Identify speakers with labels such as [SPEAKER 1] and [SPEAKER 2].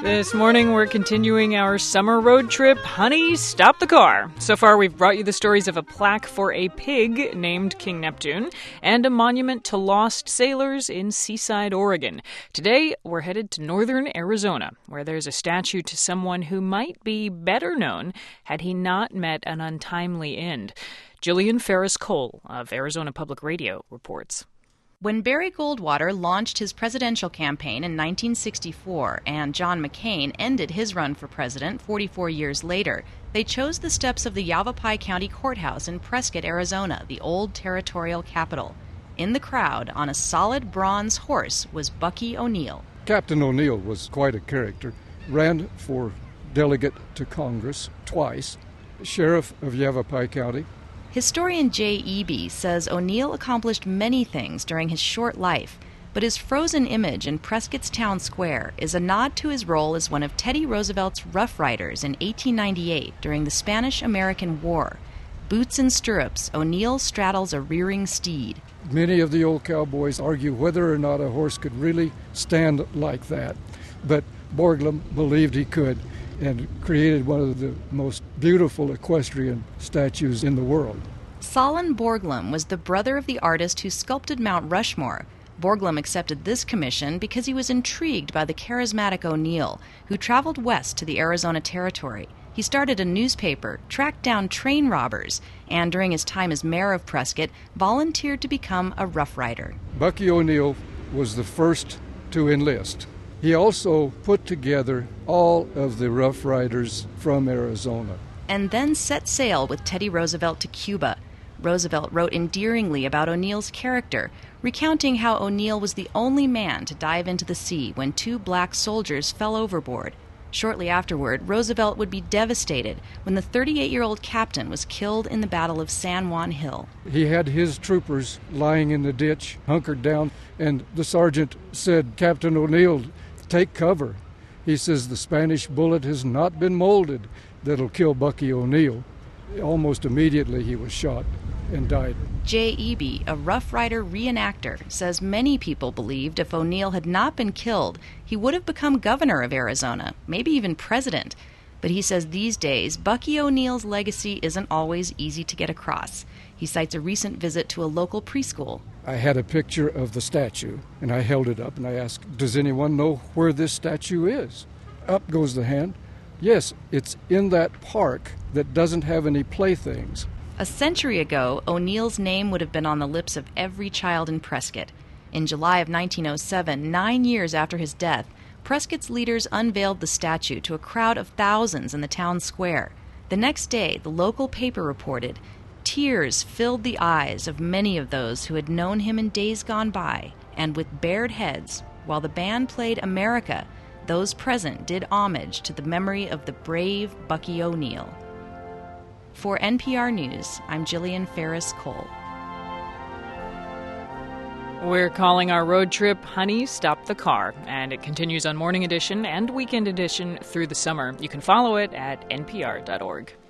[SPEAKER 1] This morning, we're continuing our summer road trip, Honey, Stop the Car. So far, we've brought you the stories of a plaque for a pig named King Neptune and a monument to lost sailors in Seaside, Oregon. Today, we're headed to northern Arizona, where there's a statue to someone who might be better known had he not met an untimely end. Jillian Ferris-Cole of Arizona Public Radio reports.
[SPEAKER 2] When Barry Goldwater launched his presidential campaign in 1964 and John McCain ended his run for president 44 years later, they chose the steps of the Yavapai County Courthouse in Prescott, Arizona, the old territorial capital. In the crowd, on a solid bronze horse, was Bucky O'Neill.
[SPEAKER 3] Captain O'Neill was quite a character. Ran for delegate to Congress twice, sheriff of Yavapai County.
[SPEAKER 2] Historian Jay Eby says O'Neill accomplished many things during his short life, but his frozen image in Prescott's town square is a nod to his role as one of Teddy Roosevelt's Rough Riders in 1898 during the Spanish-American War. Boots and stirrups, O'Neill straddles a rearing steed.
[SPEAKER 3] Many of the old cowboys argue whether or not a horse could really stand like that, but Borglum believed he could, and created one of the most beautiful equestrian statues in the world.
[SPEAKER 2] Solon Borglum was the brother of the artist who sculpted Mount Rushmore. Borglum accepted this commission because he was intrigued by the charismatic O'Neill, who traveled west to the Arizona Territory. He started a newspaper, tracked down train robbers, and during his time as mayor of Prescott, volunteered to become a Rough Rider.
[SPEAKER 3] Bucky O'Neill was the first to enlist. He also put together all of the Rough Riders from Arizona.
[SPEAKER 2] And then set sail with Teddy Roosevelt to Cuba. Roosevelt wrote endearingly about O'Neill's character, recounting how O'Neill was the only man to dive into the sea when two black soldiers fell overboard. Shortly afterward, Roosevelt would be devastated when the 38-year-old captain was killed in the Battle of San Juan Hill.
[SPEAKER 3] He had his troopers lying in the ditch, hunkered down, and the sergeant said, "Captain O'Neill, take cover." He says, "The Spanish bullet has not been molded that'll kill Bucky O'Neill." Almost immediately he was shot and died.
[SPEAKER 2] Jay Eby, a Rough Rider reenactor, says many people believed if O'Neill had not been killed, he would have become governor of Arizona, maybe even president. But he says these days, Bucky O'Neill's legacy isn't always easy to get across. He cites a recent visit to a local preschool.
[SPEAKER 3] I had a picture of the statue, and I held it up, and I asked, "Does anyone know where this statue is?" Up goes the hand. Yes, it's in that park that doesn't have any playthings.
[SPEAKER 2] A century ago, O'Neill's name would have been on the lips of every child in Prescott. In July of 1907, 9 years after his death, Prescott's leaders unveiled the statue to a crowd of thousands in the town square. The next day, the local paper reported, tears filled the eyes of many of those who had known him in days gone by, and with bared heads, while the band played America, those present did homage to the memory of the brave Bucky O'Neill. For NPR News, I'm Jillian Ferris-Cole.
[SPEAKER 1] We're calling our road trip Honey, Stop the Car, and it continues on Morning Edition and Weekend Edition through the summer. You can follow it at npr.org.